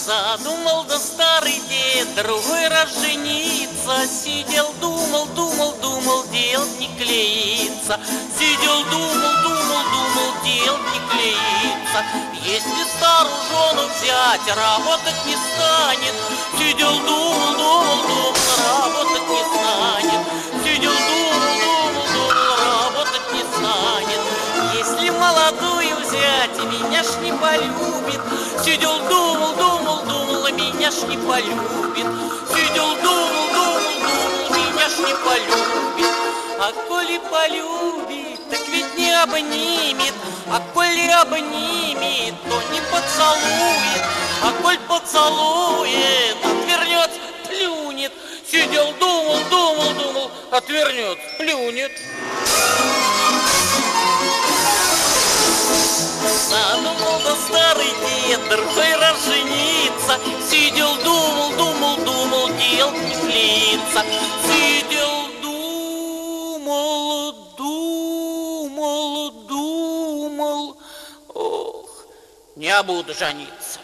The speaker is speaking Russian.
Задумал да старый дед другой раз жениться. Сидел, думал, думал, думал, делать не клеится. Сидел, думал, думал, думал, делать не клеится. Если старую жену взять, работать не станет. Сидел, думал, думал, думал, работать не станет. Сидел, думал, думал, думал, работать не станет. Если молодую взять, меня ж не полюбит. Сидел, думал, думал, думал, меня ж не полюбит. Сидел, думал, думал, думал, меня ж не полюбит. А коли полюбит, так ведь не обнимет. А коли обнимет, то не поцелует. А коль поцелует, отвернется, плюнет. Сидел, думал, думал, думал, отвернется, плюнет. Задумал да старый дед другой раз жениться. Сидел, думал, думал, думал, делать не клеится. Сидел, думал, думал, думал. Ох, не буду жениться.